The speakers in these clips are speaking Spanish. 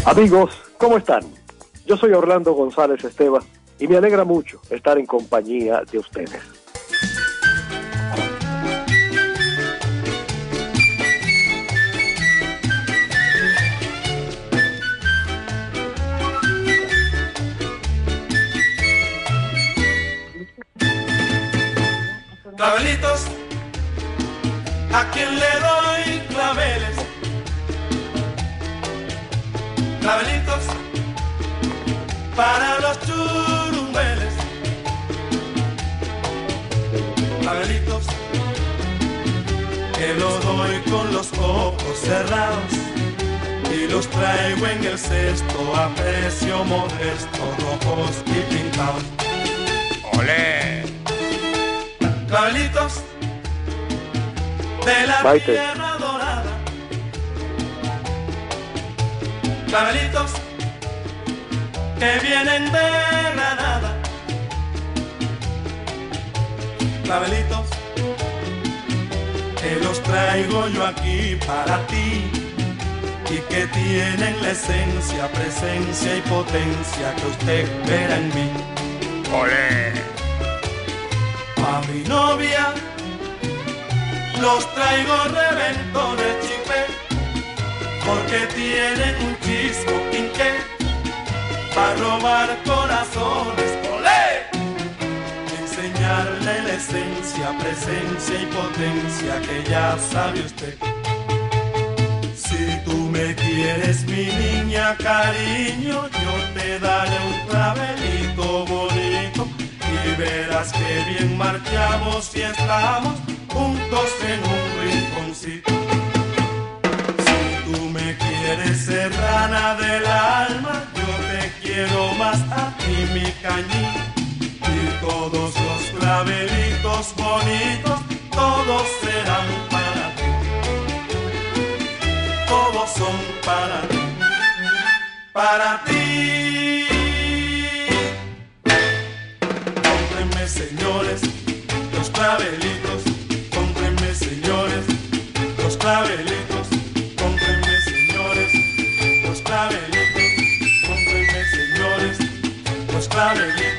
Amigos, ¿cómo están? Yo soy Orlando González Esteban y me alegra mucho estar en compañía de ustedes. Clavelitos, ¿a quién le doy claveles? Clavelitos, para los churumbeles. Clavelitos, que los doy con los ojos cerrados y los traigo en el cesto a precio modesto, rojos y pintados. ¡Olé! Clavelitos de la tierra dorada, clavelitos que vienen de Granada, clavelitos que los traigo yo aquí para ti y que tienen la esencia, presencia y potencia que usted verá en mí. ¡Olé! A mi novia los traigo reventones chipé, porque tienen un chismo quinqué para robar corazones. ¡Olé! Enseñarle la esencia, presencia y potencia que ya sabe usted. Si tú me quieres, mi niña, cariño, yo te daré un clavelito bonito y verás que bien marchamos si estamos juntos en un rinconcito. Si tú me quieres, serrana del alma, yo te quiero más a ti, mi cañín. Y todos los clavelitos bonitos, todos serán para ti. Todos son para ti, para ti. Cómprenme, señores, los clavelitos. Cómprenme, señores, los clavelitos. Cómprenme, señores, los clavelitos. Cómprenme, señores, los clavelitos.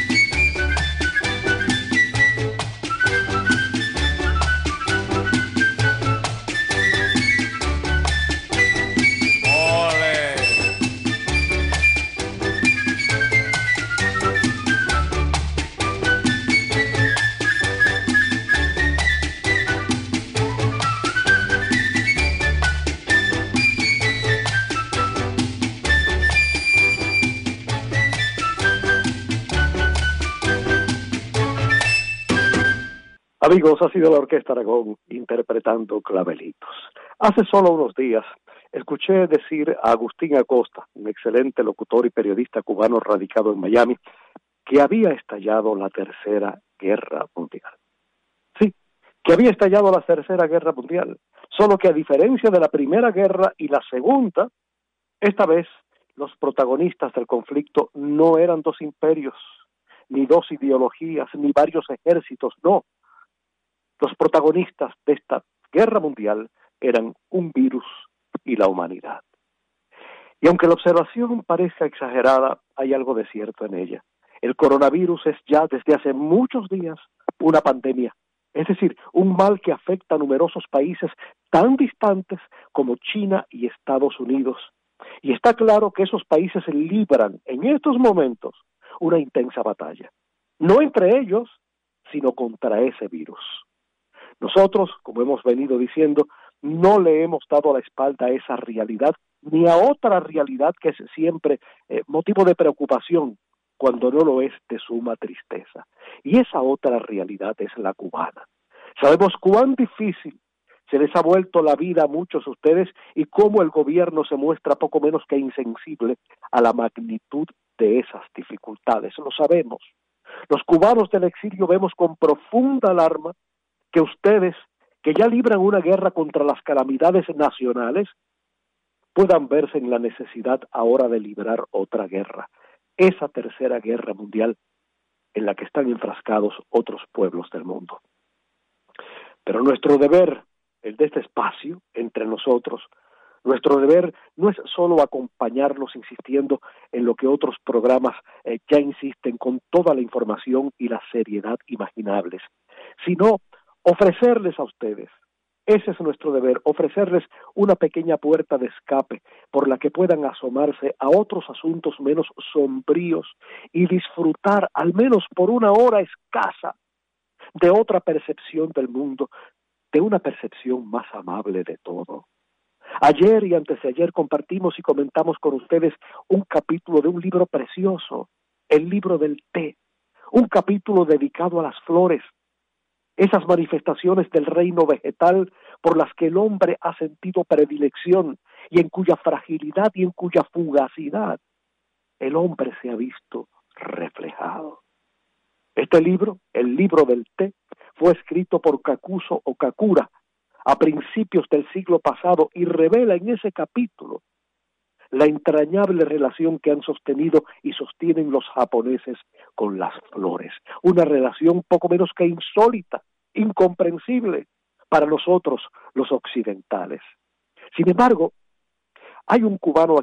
Amigos, ha sido la Orquesta Aragón interpretando Clavelitos. Hace solo unos días escuché decir a Agustín Acosta, un excelente locutor y periodista cubano radicado en Miami, que había estallado la Tercera Guerra Mundial. Sí, que había estallado la Tercera Guerra Mundial, solo que a diferencia de la Primera Guerra y la Segunda, esta vez los protagonistas del conflicto no eran dos imperios, ni dos ideologías, ni varios ejércitos, no. Los protagonistas de esta guerra mundial eran un virus y la humanidad. Y aunque la observación parezca exagerada, hay algo de cierto en ella. El coronavirus es ya desde hace muchos días una pandemia, es decir, un mal que afecta a numerosos países tan distantes como China y Estados Unidos. Y está claro que esos países libran en estos momentos una intensa batalla, no entre ellos, sino contra ese virus. Nosotros, como hemos venido diciendo, no le hemos dado la espalda a esa realidad, ni a otra realidad que es siempre motivo de preocupación, cuando no lo es de suma tristeza. Y esa otra realidad es la cubana. Sabemos cuán difícil se les ha vuelto la vida a muchos de ustedes y cómo el gobierno se muestra poco menos que insensible a la magnitud de esas dificultades. Lo sabemos. Los cubanos del exilio vemos con profunda alarma que ustedes, que ya libran una guerra contra las calamidades nacionales, puedan verse en la necesidad ahora de librar otra guerra, esa Tercera Guerra Mundial en la que están enfrascados otros pueblos del mundo. Pero nuestro deber, el de este espacio entre nosotros, Nuestro deber no es solo acompañarlos insistiendo en lo que otros programas ya insisten con toda la información y la seriedad imaginables, sino ofrecerles a ustedes. Ese es nuestro deber, ofrecerles una pequeña puerta de escape por la que puedan asomarse a otros asuntos menos sombríos y disfrutar, al menos por una hora escasa, de otra percepción del mundo, de una percepción más amable de todo. Ayer y antes de ayer compartimos y comentamos con ustedes un capítulo de un libro precioso, el libro del té, un capítulo dedicado a las flores, esas manifestaciones del reino vegetal por las que el hombre ha sentido predilección y en cuya fragilidad y en cuya fugacidad el hombre se ha visto reflejado. Este libro, el libro del té, fue escrito por Kakuzo Okakura a principios del siglo pasado y revela en ese capítulo la entrañable relación que han sostenido y sostienen los japoneses con las flores, una relación poco menos que insólita, incomprensible para nosotros los occidentales. Sin embargo, hay un cubano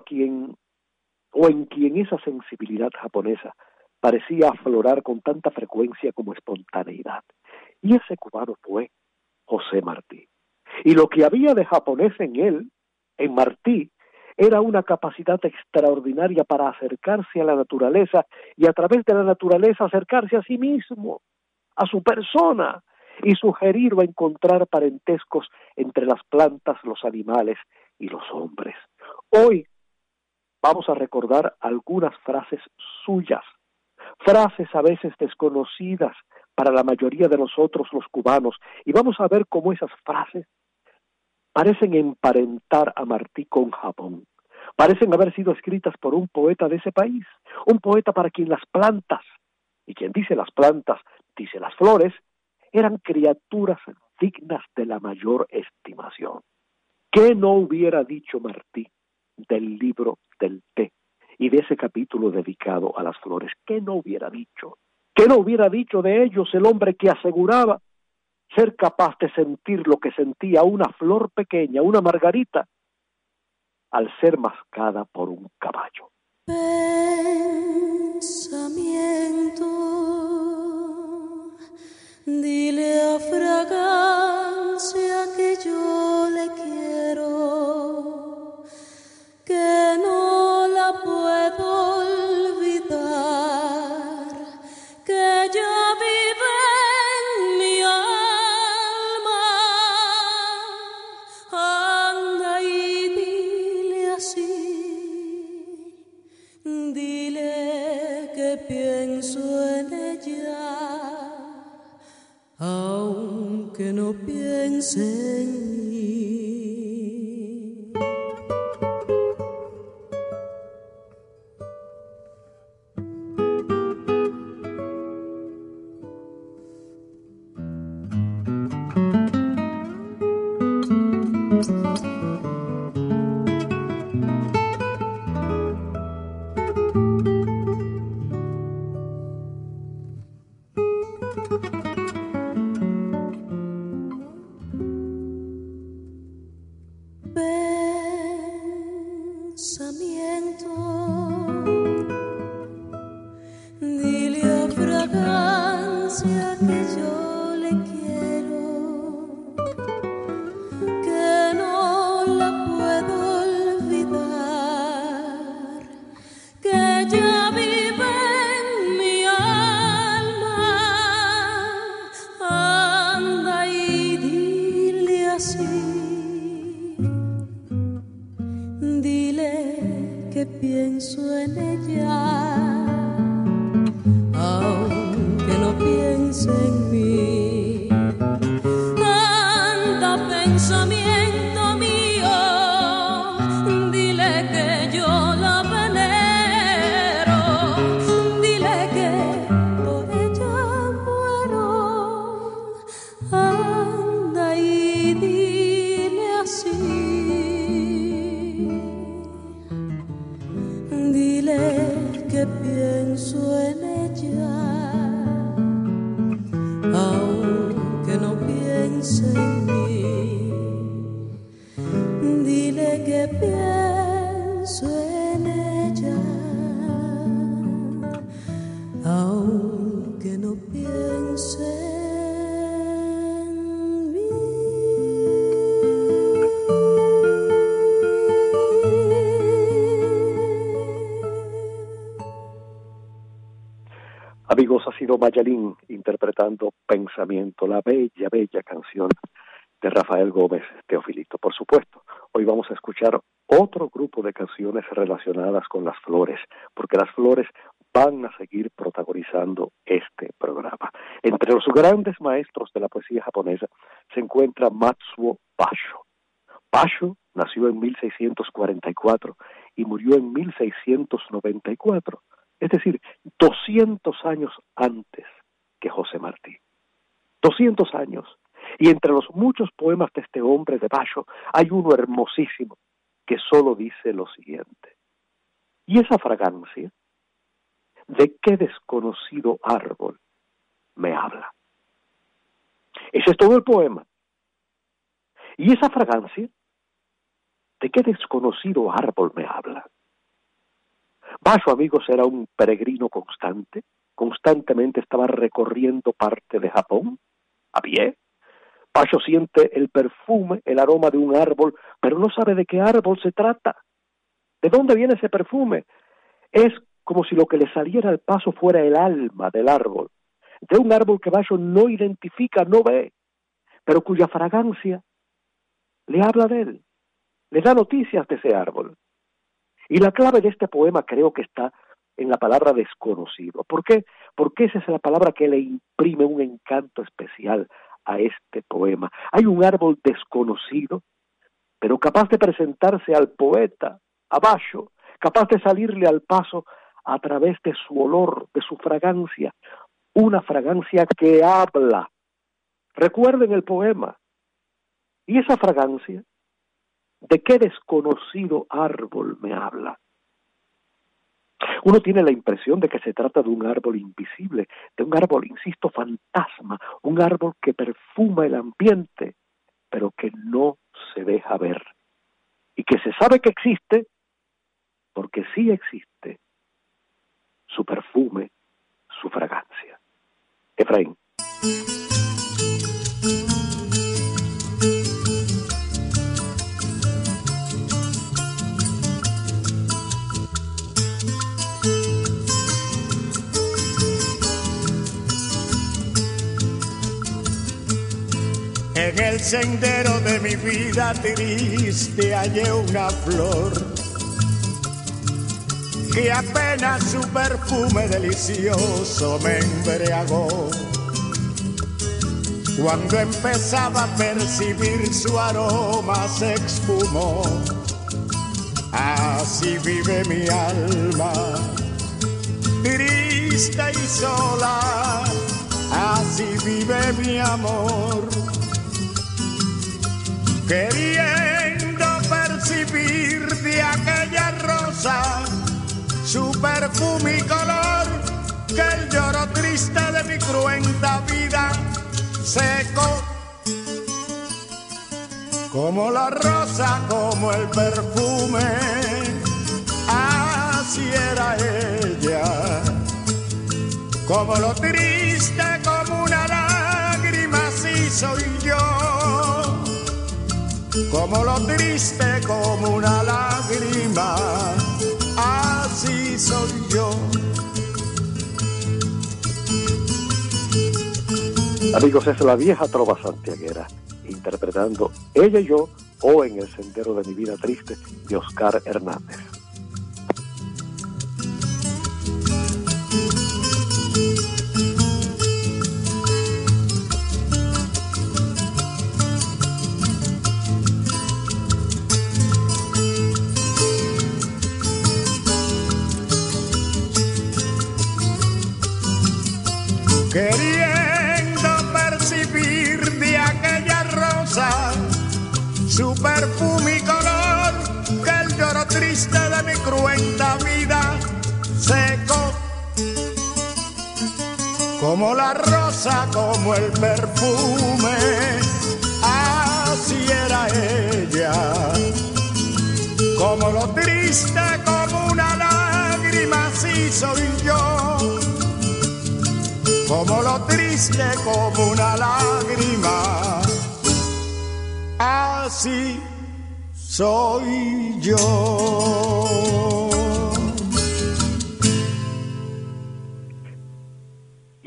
en quien esa sensibilidad japonesa parecía aflorar con tanta frecuencia como espontaneidad, y ese cubano fue José Martí. Y lo que había de japonés en él, en Martí, era una capacidad extraordinaria para acercarse a la naturaleza y a través de la naturaleza acercarse a sí mismo, a su persona, y sugerir o encontrar parentescos entre las plantas, los animales y los hombres. Hoy vamos a recordar algunas frases suyas, frases a veces desconocidas para la mayoría de nosotros los cubanos, y vamos a ver cómo esas frases parecen emparentar a Martí con Japón, parecen haber sido escritas por un poeta de ese país, un poeta para quien las plantas, y quien dice las plantas, dice las flores, eran criaturas dignas de la mayor estimación. ¿Qué no hubiera dicho Martí del libro del té y de ese capítulo dedicado a las flores? ¿Qué no hubiera dicho? ¿Qué no hubiera dicho de ellos el hombre que aseguraba ser capaz de sentir lo que sentía una flor pequeña, una margarita, al ser mascada por un caballo? Pensamiento, dile a fragancia que yo le quiero, que no la puedo olvidar, que ya vive en mi alma. Anda y dile así, dile que pienso en ella, aunque no piense en mí. Pensamiento, dile a fragancia que yo le quiero, que no la puedo olvidar, que ya vive en mi alma. Anda y dile así, dile que pienso en ella, aunque no piense en mí. Anda, pensamiento mío, dile que yo la venero, dile que por ella muero. Anda y dile así, dile que pienso en ella, aunque no piense en mí. Amigos, ha sido Mayalín interpretando Pensamiento, la bella, bella canción de Rafael Gómez Teofilito. Por supuesto, hoy vamos a escuchar otro grupo de canciones relacionadas con las flores, porque las flores van a seguir protagonizando este programa. Entre los grandes maestros de la poesía japonesa se encuentra Matsuo Basho. Basho nació en 1644 y murió en 1694. Es decir, 200 años antes que José Martí. 200 años. Y entre los muchos poemas de este hombre de Basho, hay uno hermosísimo que solo dice lo siguiente. ¿Y esa fragancia? ¿De qué desconocido árbol me habla? Ese es todo el poema. ¿Y esa fragancia? ¿De qué desconocido árbol me habla? Basho, amigos, era un peregrino constante, constantemente estaba recorriendo parte de Japón, a pie. Basho siente el perfume, el aroma de un árbol, pero no sabe de qué árbol se trata. ¿De dónde viene ese perfume? Es como si lo que le saliera al paso fuera el alma del árbol, de un árbol que Basho no identifica, no ve, pero cuya fragancia le habla de él, le da noticias de ese árbol. Y la clave de este poema creo que está en la palabra desconocido. ¿Por qué? Porque esa es la palabra que le imprime un encanto especial a este poema. Hay un árbol desconocido, pero capaz de presentarse al poeta, a Basho, capaz de salirle al paso a través de su olor, de su fragancia, una fragancia que habla. Recuerden el poema. Y esa fragancia, ¿de qué desconocido árbol me habla? Uno tiene la impresión de que se trata de un árbol invisible, de un árbol, insisto, fantasma, un árbol que perfuma el ambiente, pero que no se deja ver. Y que se sabe que existe, porque sí existe su perfume, su fragancia. Efraín. En el sendero de mi vida triste hallé una flor que apenas su perfume delicioso me embriagó. Cuando empezaba a percibir su aroma se esfumó. Así vive mi alma, triste y sola, así vive mi amor. Queriendo percibir de aquella rosa su perfume y color, que el lloro triste de mi cruenta vida secó. Como la rosa, como el perfume, así era ella. Como lo triste, como una lágrima, así soy yo. Como lo triste, como una lágrima, así soy yo. Amigos, es la vieja trova santiaguera, interpretando Ella y yo, o En el sendero de mi vida triste, de Oscar Hernández. Queriendo percibir de aquella rosa su perfume y color, que el lloro triste de mi cruenta vida secó. Como la rosa, como el perfume, así era ella. Como lo triste, como una lágrima, así soy yo. Como lo triste, como una lágrima, así soy yo.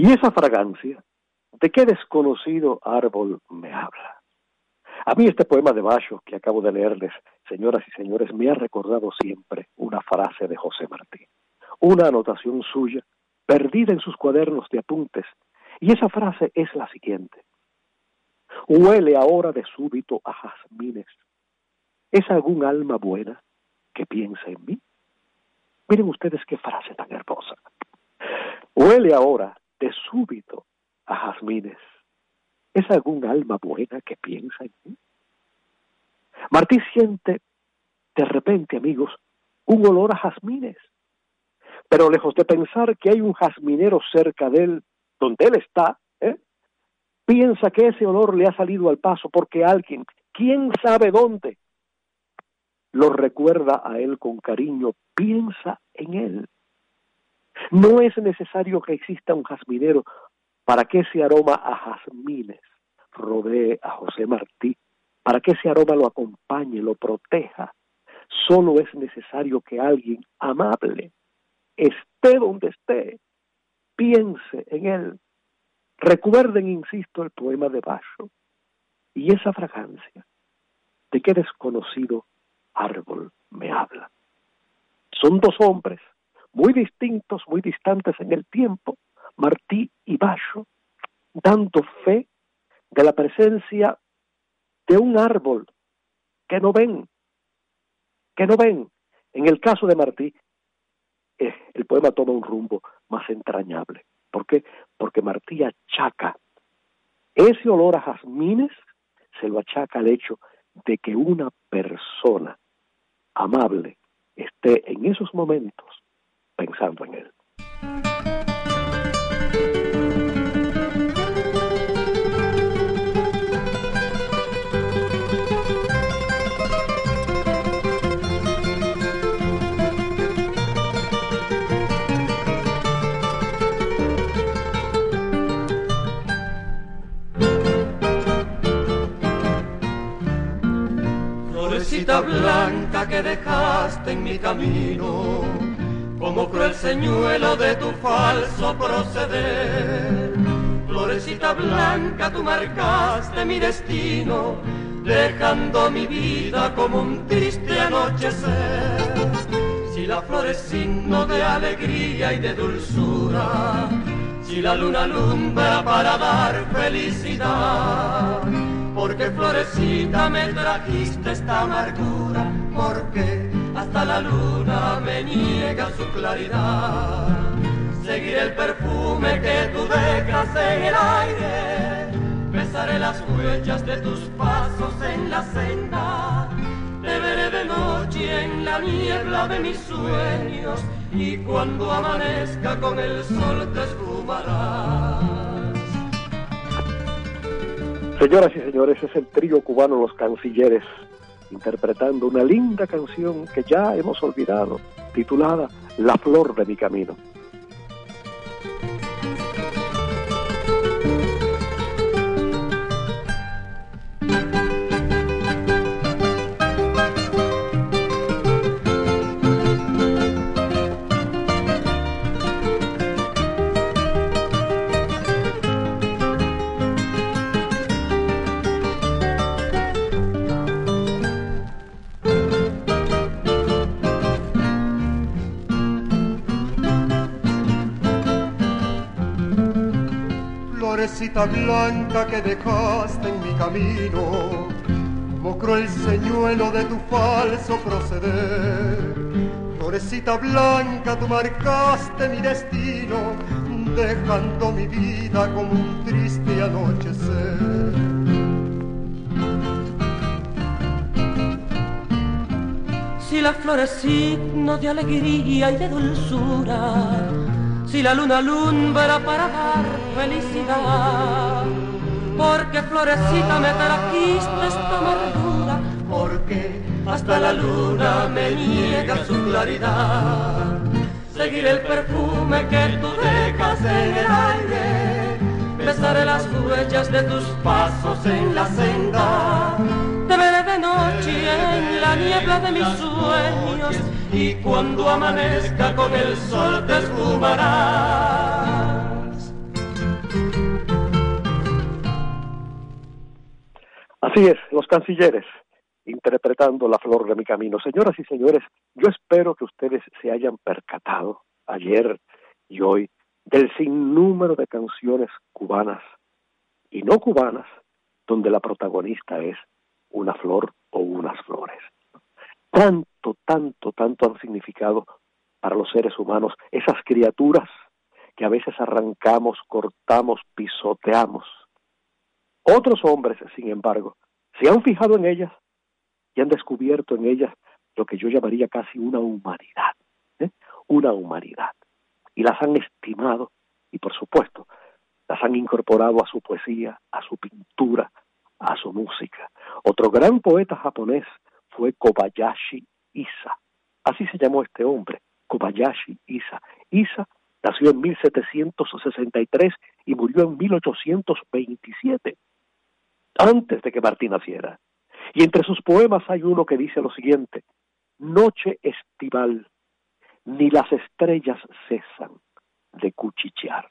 Y esa fragancia, ¿de qué desconocido árbol me habla? A mí este poema de Basho que acabo de leerles, señoras y señores, me ha recordado siempre una frase de José Martí, una anotación suya, perdida en sus cuadernos de apuntes, y esa frase es la siguiente: huele ahora de súbito a jazmines. ¿Es algún alma buena que piensa en mí? Miren ustedes qué frase tan hermosa. Huele ahora de súbito a jazmines. ¿Es algún alma buena que piensa en mí? Martí siente de repente, amigos, un olor a jazmines, pero lejos de pensar que hay un jazminero cerca de él, donde él está, piensa que ese olor le ha salido al paso porque alguien, quién sabe dónde, lo recuerda a él con cariño, piensa en él. No es necesario que exista un jazminero para que ese aroma a jazmines rodee a José Martí, para que ese aroma lo acompañe, lo proteja. Solo es necesario que alguien amable, esté donde esté, piense en él. Recuerden, insisto, el poema de Basho y esa fragancia. ¿De qué desconocido árbol me habla? Son dos hombres muy distintos, muy distantes en el tiempo, Martí y Basho, dando fe de la presencia de un árbol que no ven. En el caso de Martí, el poema toma un rumbo más entrañable. ¿Por qué? Porque Martí achaca ese olor a jazmines, se lo achaca al hecho de que una persona amable esté en esos momentos pensando en él. Florecita blanca que dejaste en mi camino, como cruel señuelo de tu falso proceder. Florecita blanca, tú marcaste mi destino, dejando mi vida como un triste anochecer. Si la flor es signo de alegría y de dulzura, si la luna alumbra para dar felicidad, porque florecita me trajiste esta amargura, porque hasta la luna me niega su claridad. Seguiré el perfume que tú dejas en el aire, besaré las huellas de tus pasos en la senda, te veré de noche en la niebla de mis sueños, y cuando amanezca con el sol te esfumarás. Señoras y señores, es el trío cubano Los Cancilleres, interpretando una linda canción que ya hemos olvidado, titulada La Flor de mi Camino. Florecita blanca que dejaste en mi camino, como cruel señuelo de tu falso proceder. Florecita blanca, tú marcaste mi destino, dejando mi vida como un triste anochecer. Si la flor es signo de alegría y de dulzura, si la luna alumbra para dar felicidad, porque florecita me trajiste esta amargura, porque hasta la luna me niega su claridad. Seguiré el perfume que tú dejas en el aire, besaré las huellas de tus pasos en la senda, te veré de noche en la niebla de mis sueños, y cuando amanezca con el sol te esfumarás. Así es, los cancilleres, interpretando La flor de mi camino. Señoras y señores, yo espero que ustedes se hayan percatado ayer y hoy del sinnúmero de canciones cubanas y no cubanas donde la protagonista es una flor o unas flores. Tanto han significado para los seres humanos esas criaturas que a veces arrancamos, cortamos, pisoteamos. Otros hombres, sin embargo, se han fijado en ellas y han descubierto en ellas lo que yo llamaría casi una humanidad, una humanidad. Y las han estimado y, por supuesto, las han incorporado a su poesía, a su pintura, a su música. Otro gran poeta japonés fue Kobayashi Isa. Así se llamó este hombre, Kobayashi Isa. Isa nació en 1763 y murió en 1827, antes de que Martí naciera. Y entre sus poemas hay uno que dice lo siguiente: noche estival, ni las estrellas cesan de cuchichear.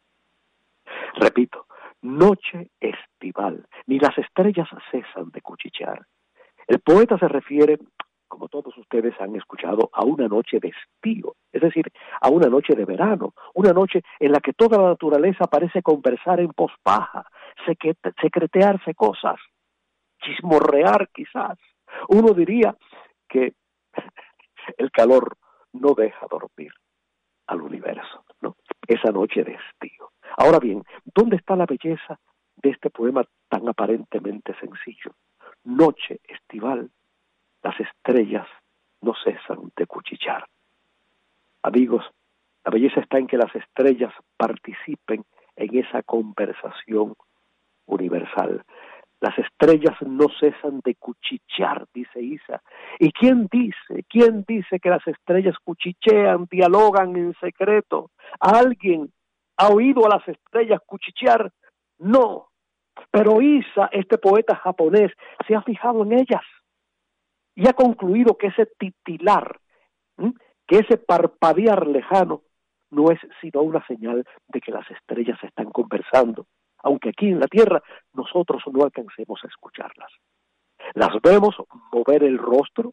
Repito, noche estival, ni las estrellas cesan de cuchichear. El poeta se refiere, como todos ustedes han escuchado, a una noche de estío, es decir, a una noche de verano, una noche en la que toda la naturaleza parece conversar en voz baja, secretearse cosas, chismorrear quizás. Uno diría que el calor no deja dormir al universo, ¿no? Esa noche de estío. Ahora bien, ¿dónde está la belleza de este poema tan aparentemente sencillo? Noche estival, las estrellas no cesan de cuchichear. Amigos, la belleza está en que las estrellas participen en esa conversación universal. Las estrellas no cesan de cuchichear, dice Isa. ¿Y quién dice que las estrellas cuchichean, dialogan en secreto? ¿Alguien ha oído a las estrellas cuchichear? No. Pero Isa, este poeta japonés, se ha fijado en ellas y ha concluido que ese titilar, que ese parpadear lejano, no es sino una señal de que las estrellas están conversando, aunque aquí en la Tierra nosotros no alcancemos a escucharlas. Las vemos mover el rostro,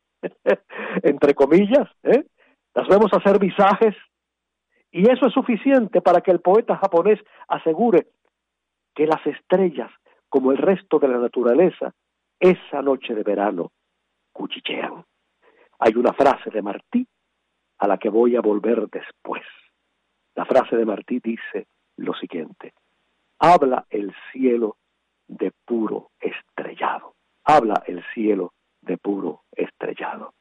entre comillas, las vemos hacer visajes, y eso es suficiente para que el poeta japonés asegure que las estrellas, como el resto de la naturaleza, esa noche de verano cuchichean. Hay una frase de Martí a la que voy a volver después. La frase de Martí dice lo siguiente: habla el cielo de puro estrellado. Habla el cielo de puro estrellado.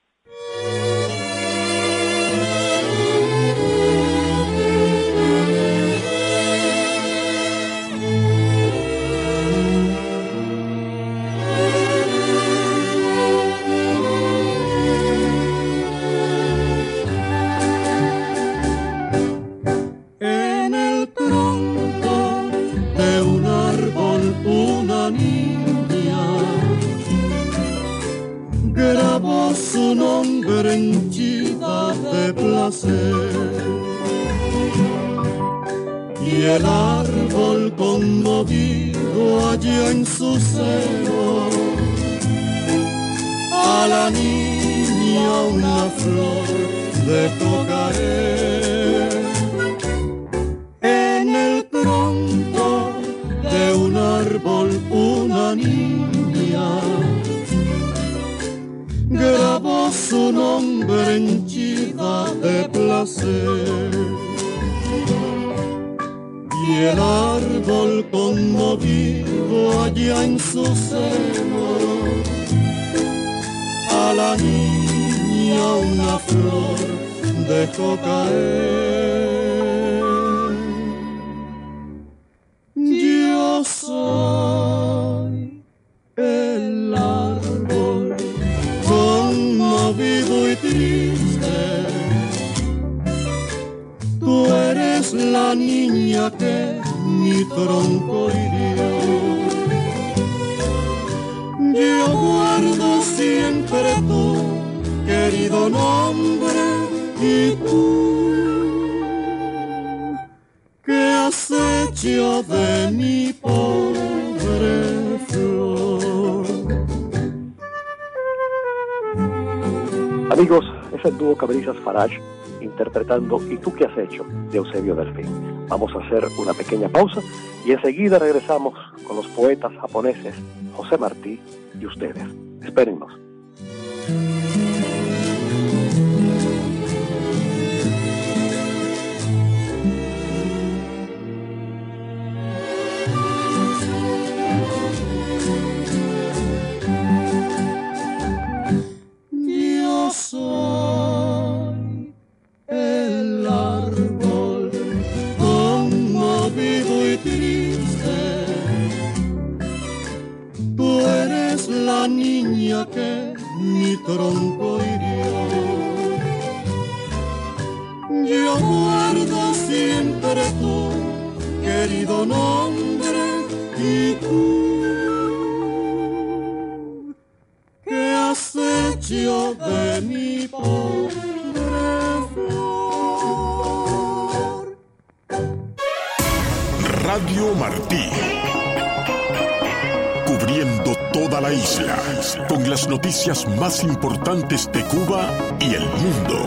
En el tronco de un árbol una niña grabó su nombre henchida de placer, y el árbol conmovido allá en su seno a la niña una flor dejó caer. En el tronco de un árbol una niña grabó su nombre henchida de placer, y el árbol conmovido allá en su seno a la niña una flor dejó caer. Yo soy el árbol conmovido y triste, tú eres la niña que mi tronco hirió. Yo guardo siempre tu querido nombre, y tú que has hecho de mi pobre flor. Amigos, es el dúo Cabezas Farage interpretando ¿Y tú qué has hecho?, de Eusebio Delfín. Vamos a hacer una pequeña pausa y enseguida regresamos con los poetas japoneses José Martí y ustedes. Espérennos. Yo soy el árbol conmovido y triste. Tú eres la niña que mi tronco hirió. Yo guardo siempre tu querido nombre y tú ¿qué has hecho de mi pobre flor? Radio Martí, cubriendo toda la isla con las noticias más importantes de Cuba y el mundo.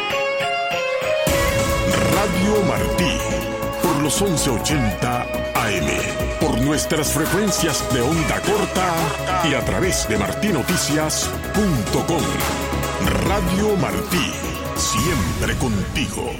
Radio Martí, por los 1180 AM, por nuestras frecuencias de onda corta y a través de martinoticias.com. Radio Martí, siempre contigo.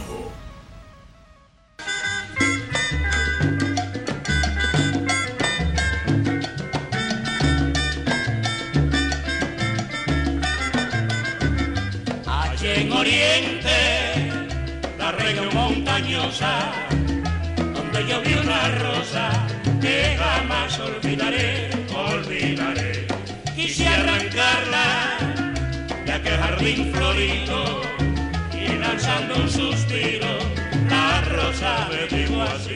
Allí en Oriente, la región montañosa, donde yo vi una rosa que jamás olvidaré. Quise arrancarla de aquel jardín florido y lanzando un suspiro, la rosa me dijo así.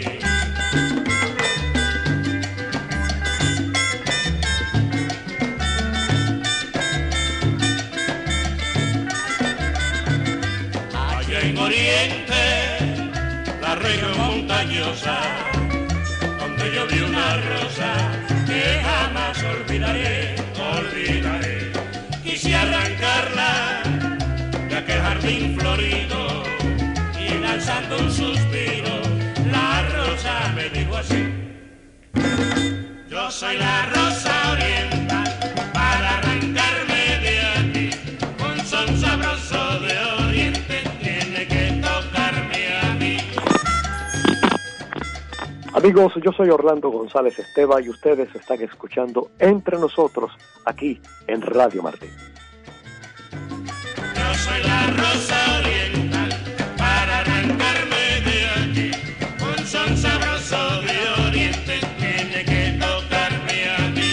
Allá en Oriente, la región montañosa, donde yo vi una rosa que jamás olvidaré. Quise arrancarla de aquel jardín florido y lanzando un suspiro, la rosa me dijo así. Yo soy la rosa oriental para arrancarme de aquí, un son sabroso de Oriente tiene que tocarme a mí. Amigos, yo soy Orlando González Esteva y ustedes están escuchando Entre Nosotros aquí en Radio Martí. Yo soy la rosa oriental para arrancarme de aquí, un son sabroso de Oriente tiene que tocarme a mí.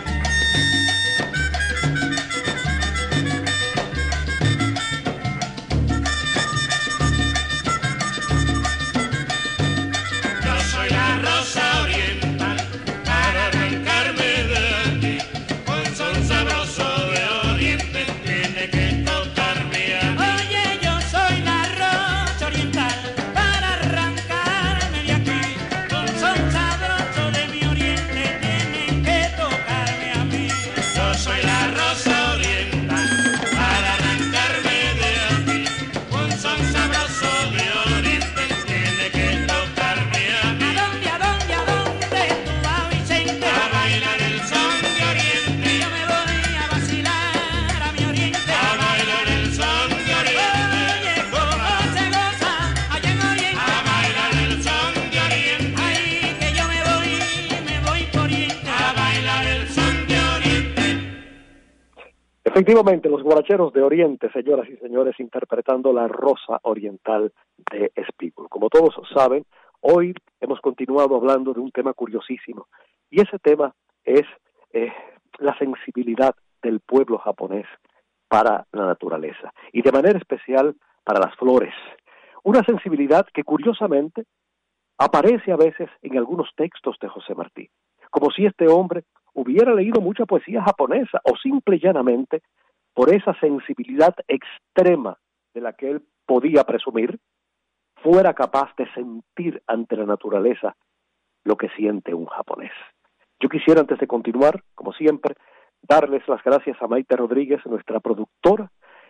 Yo soy la rosa oriental para arrancarme de aquí, un son sabroso de Oriente tiene que tocarme a mí. Oye, yo soy la rosa oriental para arrancarme de aquí, un son sabroso de mi Oriente tienen que tocarme a mí. Yo soy la rosa oriental para arrancarme de aquí, un son sabroso de Oriente tiene que tocarme a mí. ¿A dónde tú vas, Vicente? A bailar el son de Oriente, Yo me voy a vacilar a mi Oriente. a bailar el son de Oriente, Oye, cómo se goza allá en Oriente. a bailar el son de Oriente, Ay, que yo me voy por Oriente. a bailar el son de Oriente. Efectivamente, los guaracheros de Oriente, señoras y señores, interpretando la rosa oriental de Espígol. Como todos saben, hoy hemos continuado hablando de un tema curiosísimo, y ese tema es la sensibilidad del pueblo japonés para la naturaleza, y de manera especial para las flores. Una sensibilidad que curiosamente aparece a veces en algunos textos de José Martí, como si este hombre hubiera leído mucha poesía japonesa o simple y llanamente por esa sensibilidad extrema de la que él podía presumir, fuera capaz de sentir ante la naturaleza lo que siente un japonés. Yo quisiera, antes de continuar, como siempre, darles las gracias a Maite Rodríguez, nuestra productora,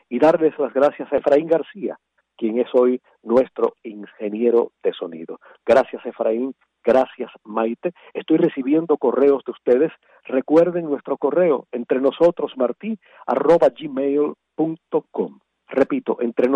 y darles las gracias a Efraín García, quien es hoy nuestro ingeniero de sonido. Gracias, Efraín. Gracias, Maite. Estoy recibiendo correos de ustedes. Recuerden nuestro correo, entrenosotros@gmail.com. Repito,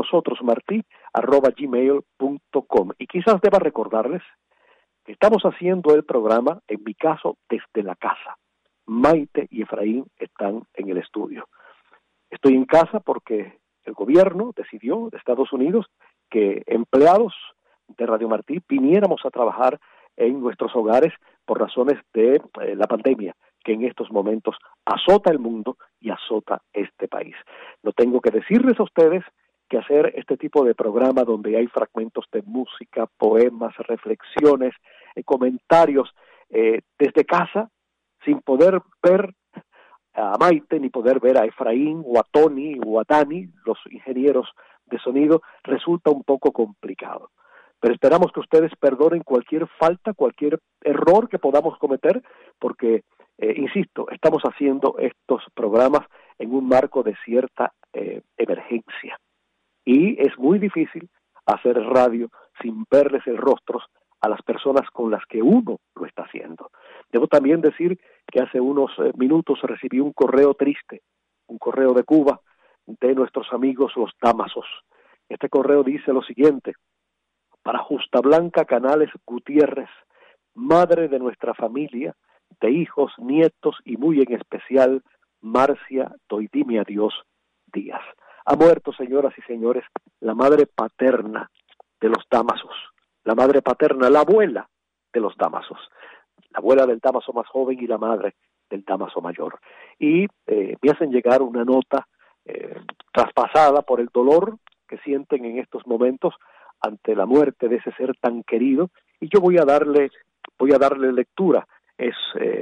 entrenosotros@gmail.com. Y quizás deba recordarles que estamos haciendo el programa, en mi caso, desde la casa. Maite y Efraín están en el estudio. Estoy en casa porque el gobierno decidió de Estados Unidos que empleados de Radio Martí viniéramos a trabajar en nuestros hogares por razones de la pandemia que en estos momentos azota el mundo y azota este país. No tengo que decirles a ustedes que hacer este tipo de programa donde hay fragmentos de música, poemas, reflexiones, comentarios desde casa, sin poder ver a Maite, ni poder ver a Efraín, o a Tony, o a Dani, los ingenieros de sonido, resulta un poco complicado. Pero esperamos que ustedes perdonen cualquier falta, cualquier error que podamos cometer, porque, insisto, estamos haciendo estos programas en un marco de cierta emergencia. Y es muy difícil hacer radio sin verles el rostro a las personas con las que uno lo está haciendo. Debo también decir que hace unos minutos recibí un correo triste, un correo de Cuba, de nuestros amigos los Dámasos. Este correo dice lo siguiente: para Justa Blanca Canales Gutiérrez, madre de nuestra familia, de hijos, nietos y muy en especial Marcia Doidime a Dios Díaz. Ha muerto, señoras y señores, la madre paterna de los Dámasos, la madre paterna, la abuela de los Dámasos, la abuela del Dámaso más joven y la madre del Dámaso mayor. Y me hacen llegar una nota traspasada por el dolor que sienten en estos momentos ante la muerte de ese ser tan querido, y yo voy a darle lectura. Es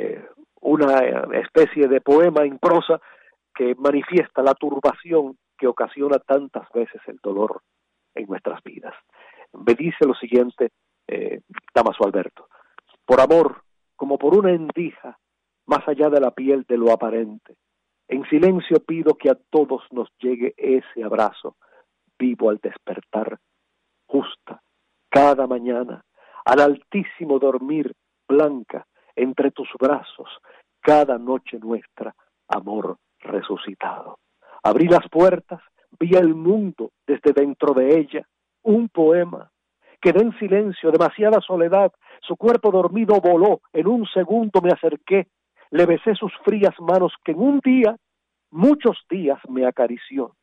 una especie de poema en prosa que manifiesta la turbación que ocasiona tantas veces el dolor en nuestras vidas. Me dice lo siguiente, Dámaso Alberto: por amor, como por una endija, más allá de la piel de lo aparente, en silencio pido que a todos nos llegue ese abrazo, vivo al despertar, justa, cada mañana, al altísimo dormir, blanca, entre tus brazos, cada noche nuestra, amor resucitado. Abrí las puertas, vi el mundo desde dentro de ella, un poema. Quedé en silencio, demasiada soledad, su cuerpo dormido voló, en un segundo me acerqué, le besé sus frías manos que en un día, muchos días me acarició.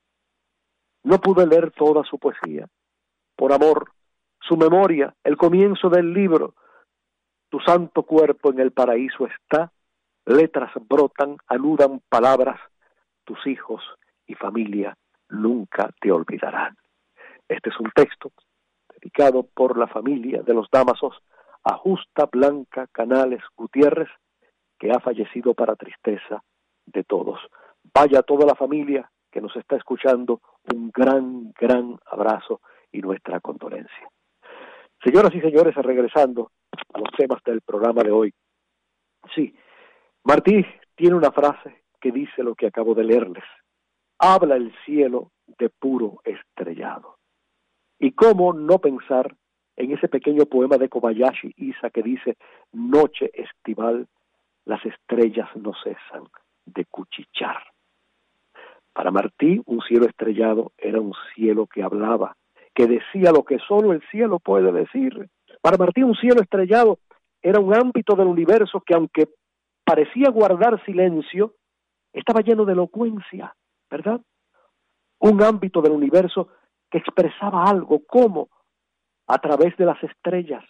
No pude leer toda su poesía. Por amor, su memoria, el comienzo del libro, tu santo cuerpo en el paraíso está, letras brotan, anudan palabras, tus hijos y familia nunca te olvidarán. Este es un texto dedicado por la familia de los Dámasos a Justa Blanca Canales Gutiérrez, que ha fallecido para tristeza de todos. Vaya a toda la familia que nos está escuchando, un gran, gran abrazo y nuestra condolencia. Señoras y señores, regresando a los temas del programa de hoy. Sí, Martí tiene una frase que dice lo que acabo de leerles. Habla el cielo de puro estrellado. Y cómo no pensar en ese pequeño poema de Kobayashi Isa que dice: noche estival, las estrellas no cesan de cuchichear. Para Martí, un cielo estrellado era un cielo que hablaba, que decía lo que solo el cielo puede decir. Para Martí, un cielo estrellado era un ámbito del universo que, aunque parecía guardar silencio, estaba lleno de elocuencia, ¿verdad? Un ámbito del universo que expresaba algo, como a través de las estrellas,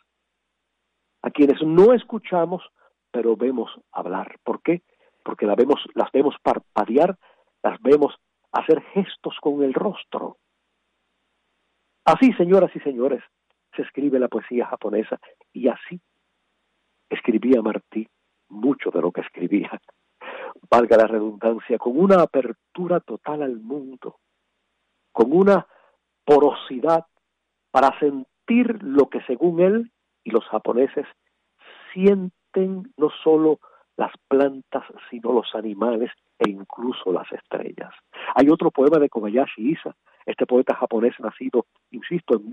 a quienes no escuchamos, pero vemos hablar. ¿Por qué? Porque las vemos parpadear, las vemos hacer gestos con el rostro. Así, señoras y señores, se escribe la poesía japonesa, y así escribía Martí mucho de lo que escribía, valga la redundancia, con una apertura total al mundo, con una porosidad para sentir lo que según él y los japoneses sienten no solo las plantas, sino los animales e incluso las estrellas. Hay otro poema de Kobayashi Isa, este poeta japonés nacido, insisto, en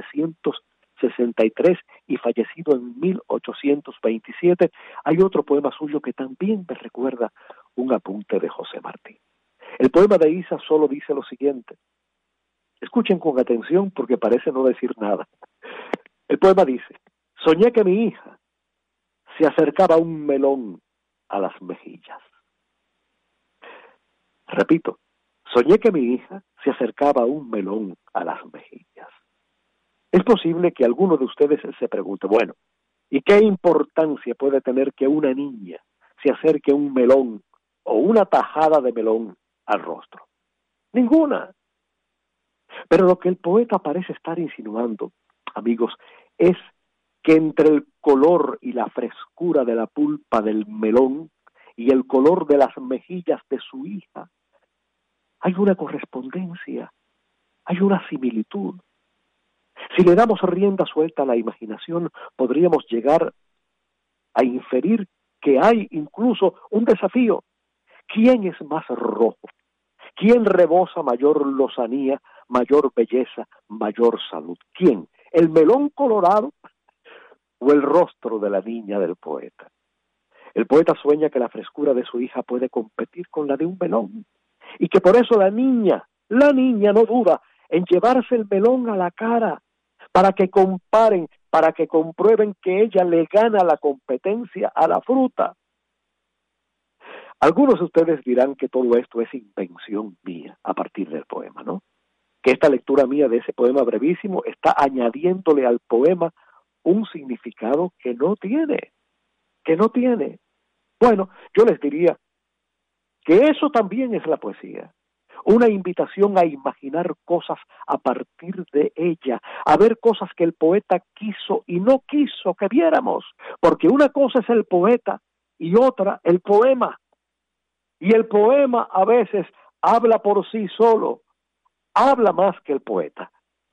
1763 y fallecido en 1827. Hay otro poema suyo que también me recuerda un apunte de José Martí. El poema de Isa solo dice lo siguiente. Escuchen con atención porque parece no decir nada. El poema dice: soñé que mi hija se acercaba un melón a las mejillas. Repito, soñé que mi hija se acercaba un melón a las mejillas. Es posible que alguno de ustedes se pregunte, bueno, ¿y qué importancia puede tener que una niña se acerque un melón o una tajada de melón al rostro? Ninguna. Pero lo que el poeta parece estar insinuando, amigos, es que entre el color y la frescura de la pulpa del melón y el color de las mejillas de su hija, hay una correspondencia, hay una similitud. Si le damos rienda suelta a la imaginación, podríamos llegar a inferir que hay incluso un desafío. ¿Quién es más rojo? ¿Quién rebosa mayor lozanía, mayor belleza, mayor salud? ¿Quién? ¿El melón colorado o el rostro de la niña del poeta? El poeta sueña que la frescura de su hija puede competir con la de un melón y que por eso la niña no duda en llevarse el melón a la cara para que comparen, para que comprueben que ella le gana la competencia a la fruta. Algunos de ustedes dirán que todo esto es invención mía a partir del poema, ¿no? Que esta lectura mía de ese poema brevísimo está añadiéndole al poema un significado que no tiene. Bueno, yo les diría que eso también es la poesía. Una invitación a imaginar cosas a partir de ella, a ver cosas que el poeta quiso y no quiso que viéramos, porque una cosa es el poeta y otra el poema. Y el poema a veces habla por sí solo, habla más que el poeta.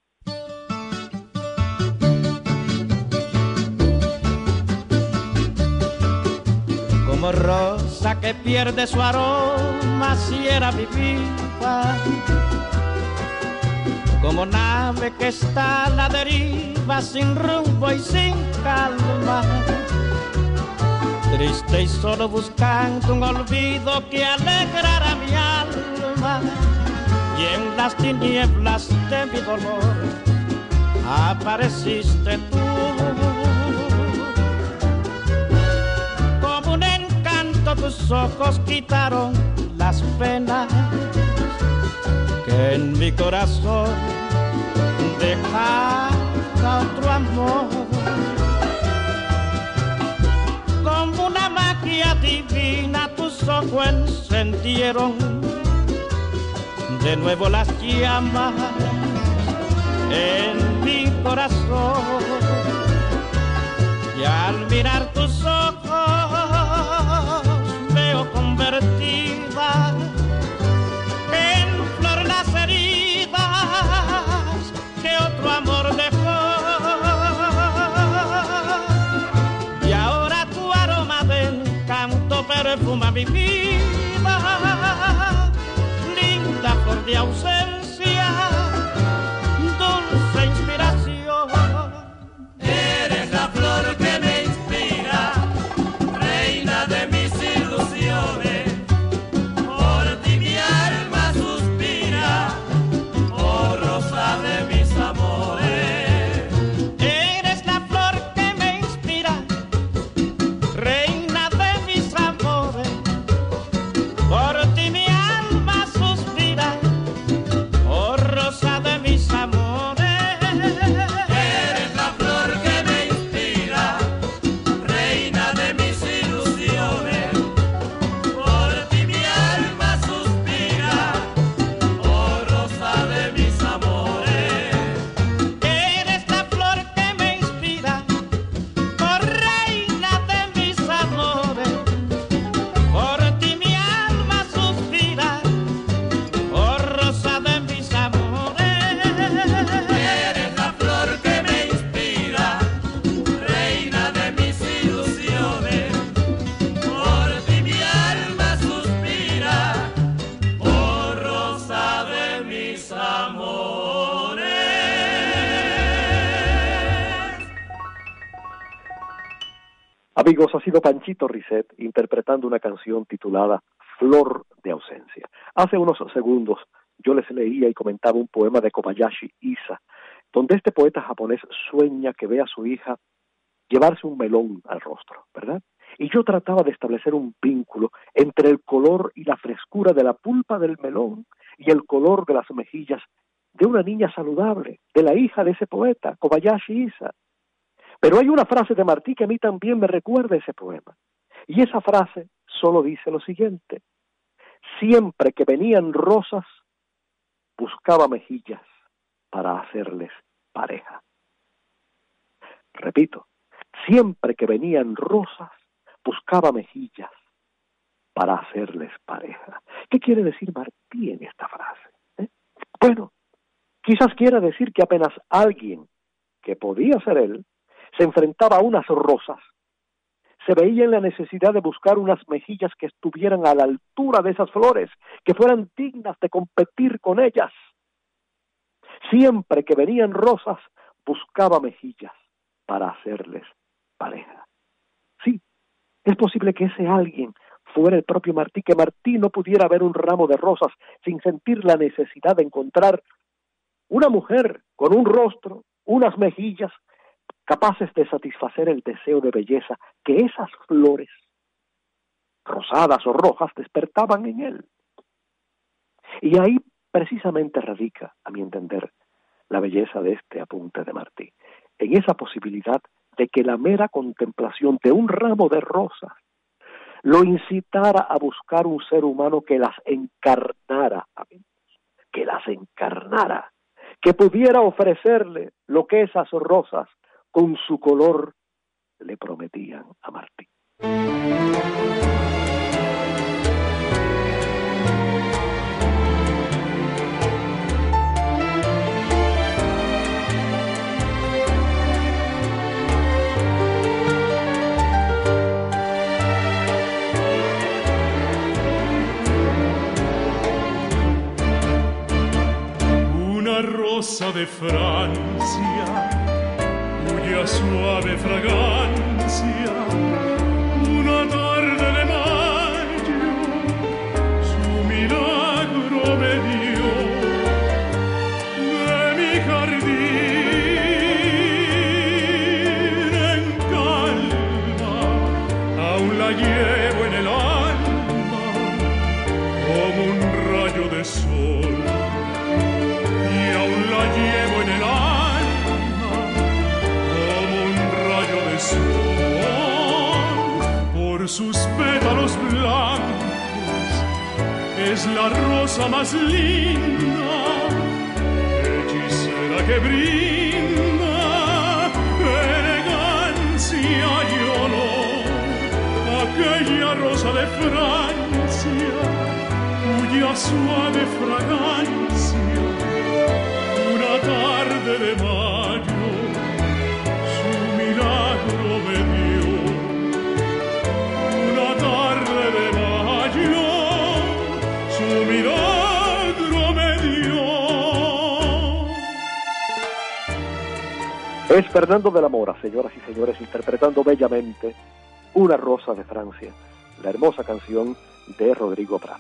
Como rosa que pierde su aroma si era viva, como nave que está a la deriva sin rumbo y sin calma, triste y solo buscando un olvido que alegrara mi alma, y en las tinieblas de mi dolor apareciste tú. Como un encanto tus ojos quitaron las penas que en mi corazón dejaba otro amor. Como una magia divina tus ojos encendieron de nuevo las llamas en mi corazón. Y al mirar tus ojos veo convertidas en flor las heridas que otro amor dejó. Y ahora tu aroma de encanto perfuma mi vida, linda flor de ausencia, dulce inspiración. Eres la flor que me inspira, reina de mis ilusiones. Por ti mi alma suspira, oh rosa de mis amores. Eres la flor que me inspira, reina de mis amores. Por ti mi alma suspira, Amigos, ha sido Panchito Risset interpretando una canción titulada Flor de Ausencia. Hace unos segundos yo les leía y comentaba un poema de Kobayashi Isa, donde este poeta japonés sueña que ve a su hija llevarse un melón al rostro, ¿verdad? Y yo trataba de establecer un vínculo entre el color y la frescura de la pulpa del melón y el color de las mejillas de una niña saludable, de la hija de ese poeta, Kobayashi Isa. Pero hay una frase de Martí que a mí también me recuerda ese poema. Y esa frase solo dice lo siguiente: siempre que venían rosas, buscaba mejillas para hacerles pareja. Repito, siempre que venían rosas, buscaba mejillas para hacerles pareja. ¿Qué quiere decir Martí en esta frase? Bueno, quizás quiera decir que apenas alguien, que podía ser él, se enfrentaba a unas rosas, se veía en la necesidad de buscar unas mejillas que estuvieran a la altura de esas flores, que fueran dignas de competir con ellas. Siempre que venían rosas, buscaba mejillas para hacerles pareja. Sí, es posible que ese alguien fuera el propio Martí, que Martí no pudiera ver un ramo de rosas sin sentir la necesidad de encontrar una mujer con un rostro, unas mejillas, capaces de satisfacer el deseo de belleza que esas flores, rosadas o rojas, despertaban en él. Y ahí precisamente radica, a mi entender, la belleza de este apunte de Martí, en esa posibilidad de que la mera contemplación de un ramo de rosas lo incitara a buscar un ser humano que las encarnara, que pudiera ofrecerle lo que esas rosas con su color le prometían a Martí. Una rosa de Francia, cuya suave fragancia una tarde de mayo su milagro me dio. De mi jardín en calma aún la llevo en el alma como un rayo de sol, y aún la llevo en el alma por sus pétalos blancos. Es la rosa más linda, hechicera que brinda elegancia y olor. Aquella rosa de Francia, cuya suave fragancia una tarde de mayo su milagro me dio. Una tarde de mayo su milagro me dio. Es Fernando de la Mora, señoras y señores, interpretando bellamente Una rosa de Francia, la hermosa canción de Rodrigo Prats.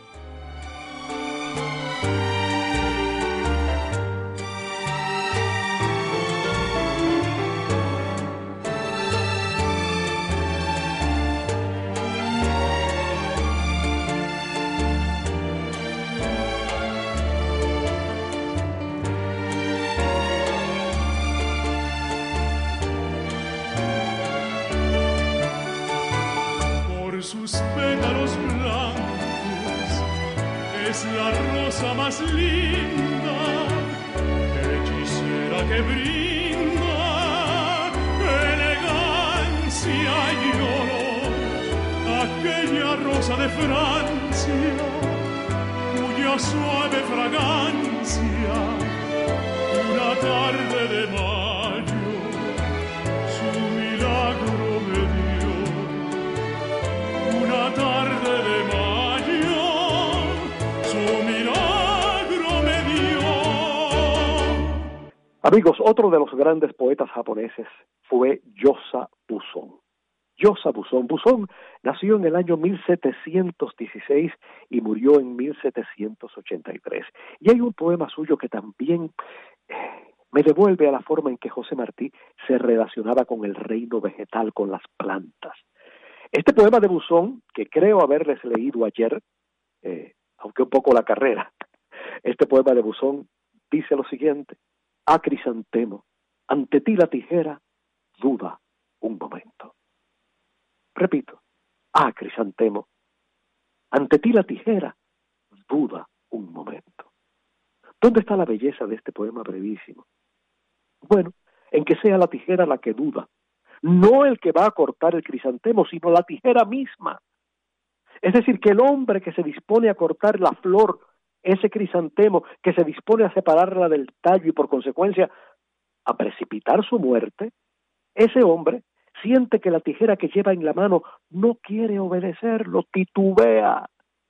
Sus pétalos blancos es la rosa más linda, hechicera que brinda elegancia y olor. Aquella rosa de Francia, cuya suave fragancia una tarde de mayo su milagro me dio. Una tarde de mayo su milagro me dio. Amigos, otro de los grandes poetas japoneses fue Yosa Buzón. Josa Buzón. Buzón nació en el año 1716 y murió en 1783. Y hay un poema suyo que también me devuelve a la forma en que José Martí se relacionaba con el reino vegetal, con las plantas. Este poema de Buzón, que creo haberles leído ayer, aunque un poco la carrera, este poema de Buzón dice lo siguiente: ah, crisantemo, ante ti la tijera duda un momento. Repito, ah, crisantemo, ante ti la tijera duda un momento. ¿Dónde está la belleza de este poema brevísimo? Bueno, en que sea la tijera la que duda, no el que va a cortar el crisantemo, sino la tijera misma. Es decir, que el hombre que se dispone a cortar la flor, ese crisantemo, que se dispone a separarla del tallo y por consecuencia a precipitar su muerte, ese hombre siente que la tijera que lleva en la mano no quiere obedecerlo, titubea.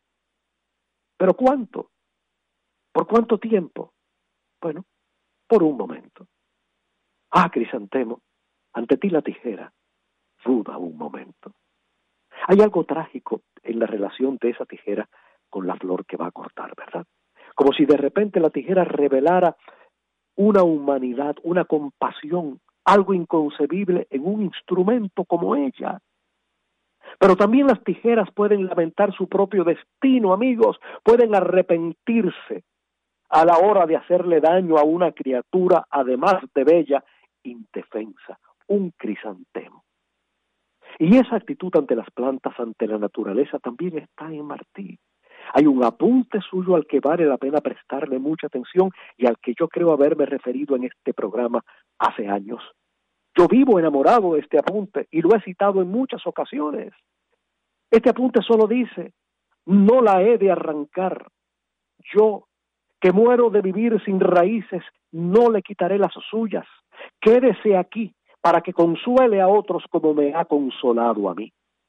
¿Pero cuánto? ¿Por cuánto tiempo? Bueno, por un momento. Ah, crisantemo, ante ti la tijera duda un momento. Hay algo trágico en la relación de esa tijera con la flor que va a cortar, ¿verdad? Como si de repente la tijera revelara una humanidad, una compasión, algo inconcebible en un instrumento como ella. Pero también las tijeras pueden lamentar su propio destino, amigos, pueden arrepentirse a la hora de hacerle daño a una criatura, además de bella, indefensa, un crisantemo. Y esa actitud ante las plantas, ante la naturaleza, también está en Martí. Hay un apunte suyo al que vale la pena prestarle mucha atención y al que yo creo haberme referido en este programa hace años. Yo vivo enamorado de este apunte y lo he citado en muchas ocasiones. Este apunte solo dice: no la he de arrancar. Yo, que muero de vivir sin raíces, no le quitaré las suyas. Quédese aquí para que consuele a otros como me ha consolado a mí.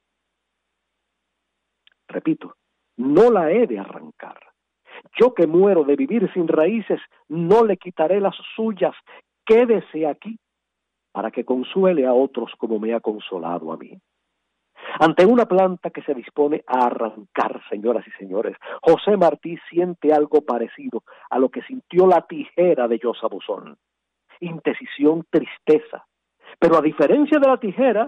Repito, no la he de arrancar. Yo que muero de vivir sin raíces, no le quitaré las suyas. Quédese aquí para que consuele a otros como me ha consolado a mí. Ante una planta que se dispone a arrancar, señoras y señores, José Martí siente algo parecido a lo que sintió la tijera de Josa Buzón. Indecisión, tristeza. Pero a diferencia de la tijera,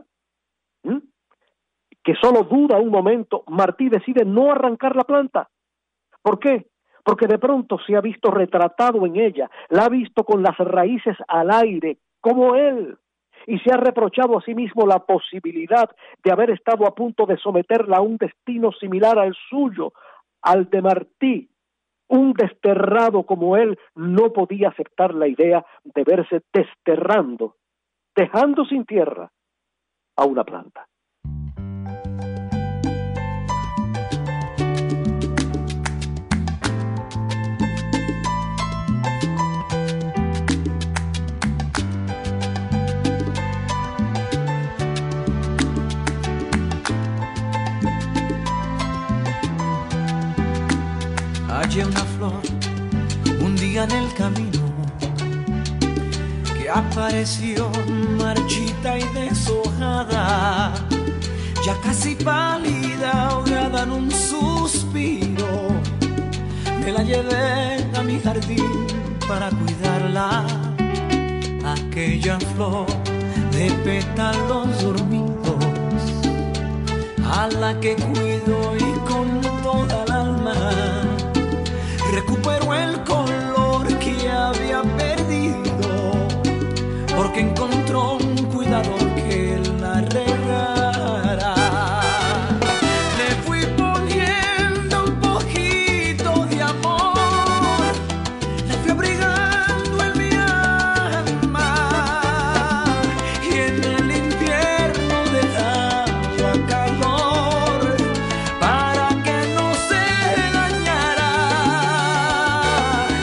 que solo duda un momento, Martí decide no arrancar la planta. ¿Por qué? Porque de pronto se ha visto retratado en ella, la ha visto con las raíces al aire, como él, y se ha reprochado a sí mismo la posibilidad de haber estado a punto de someterla a un destino similar al suyo, al de Martí. Un desterrado como él no podía aceptar la idea de verse desterrando, dejando sin tierra a una planta. Hallé una flor un día en el camino que apareció marchita y deshojada, ya casi pálida, ahogada en un suspiro. Me la llevé a mi jardín para cuidarla, aquella flor de pétalos dormidos, a la que cuido y con toda el alma recuperó el color que había perdido, porque encontró un cuidador que la regara. Le fui poniendo un poquito de amor, la fui abrigando en mi alma, y en el invierno dejaba calor para que no se dañara.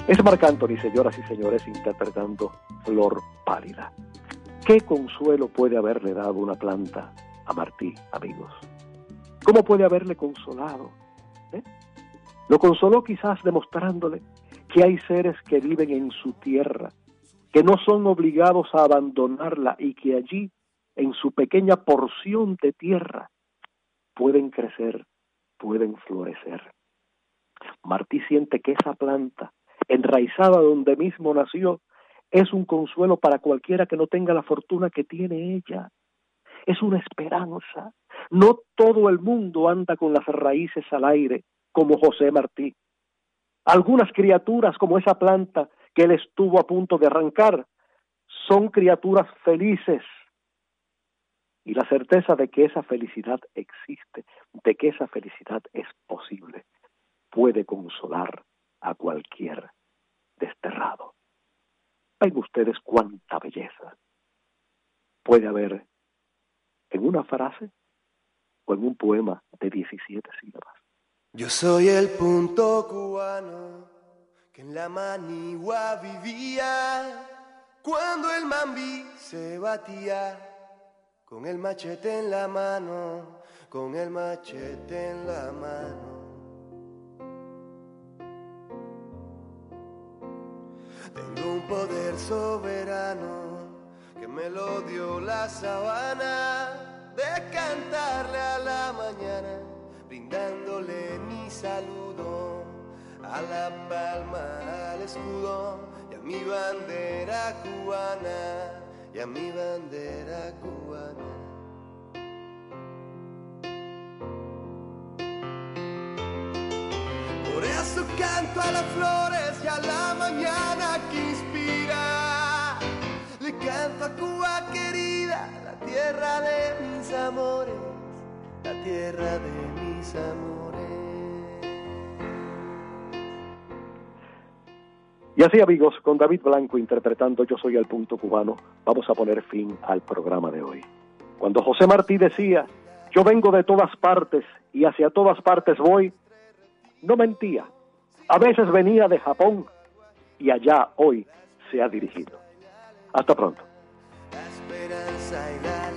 Es Marc Anthony, señoras y señores, interpretando Flor Pálida. ¿Qué consuelo puede haberle dado una planta a Martí, amigos? ¿Cómo puede haberle consolado? Lo consoló quizás demostrándole que hay seres que viven en su tierra, que no son obligados a abandonarla y que allí, en su pequeña porción de tierra, pueden crecer, pueden florecer. Martí siente que esa planta, enraizada donde mismo nació, es un consuelo para cualquiera que no tenga la fortuna que tiene ella. Es una esperanza. No todo el mundo anda con las raíces al aire, como José Martí. Algunas criaturas, como esa planta que él estuvo a punto de arrancar, son criaturas felices. Y la certeza de que esa felicidad existe, de que esa felicidad es posible, puede consolar a cualquier desterrado. Ven ustedes cuánta belleza puede haber en una frase o en un poema de 17 sílabas. Yo soy el punto cubano que en la manigua vivía cuando el mambí se batía con el machete en la mano, con el machete en la mano. Tengo un poder soberano que me lo dio la sabana, de cantarle a la mañana, brindándole mi saludo a la palma, al escudo y a mi bandera cubana, y a mi bandera cubana. Por eso canto a las flores y a la mañana que inspira. Le canto a Cuba querida, la tierra de mis amores, la tierra de mis amores. Y así, amigos, con David Blanco interpretando Yo soy el punto cubano, vamos a poner fin al programa de hoy. Cuando José Martí decía, yo vengo de todas partes y hacia todas partes voy, no mentía. A veces venía de Japón y allá hoy se ha dirigido. Hasta pronto. La esperanza y la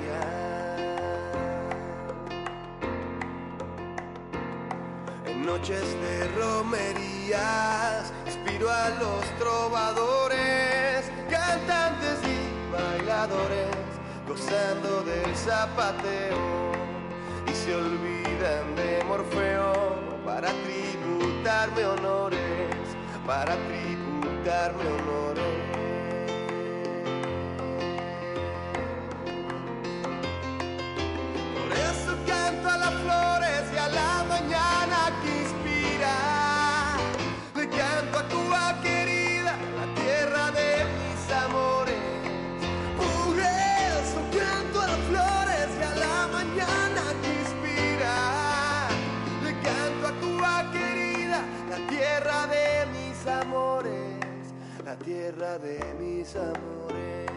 alegría. En noches de romerías inspiro a los trovadores, cantantes y bailadores, gozando del zapateo, y se olvidan de Morfeo para tributarme honores, para tributarme honores. Por eso canto a las flores y a la mañana que inspira. Le canto a Cuba querida, la tierra de mis amores. Por eso canto a las flores y a la mañana que inspira. Le canto a Cuba querida, la tierra de mis amores, la tierra de mis amores.